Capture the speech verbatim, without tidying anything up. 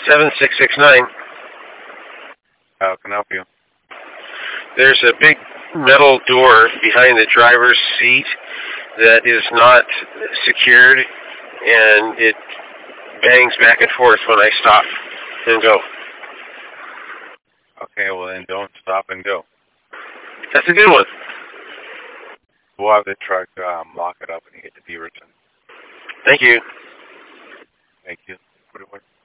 seven six six nine. How can I help you? There's a big metal door behind the driver's seat that is not secured, and it bangs back and forth when I stop and go. Okay, well then don't stop and go. That's a good one. We'll have the truck um, lock it up and get to Beaverton. Thank you. Thank you. Put it away.